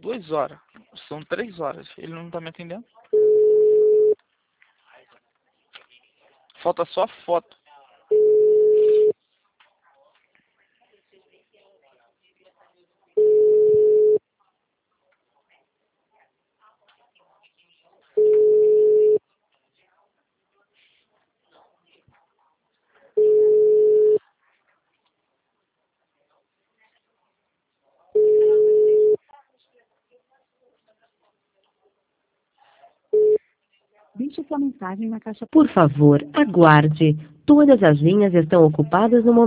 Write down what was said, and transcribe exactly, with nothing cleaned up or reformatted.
duas horas. São três horas. Ele não tá me atendendo. Falta só a foto. Deixe sua mensagem na caixa. Por favor, aguarde. Todas as linhas estão ocupadas no momento.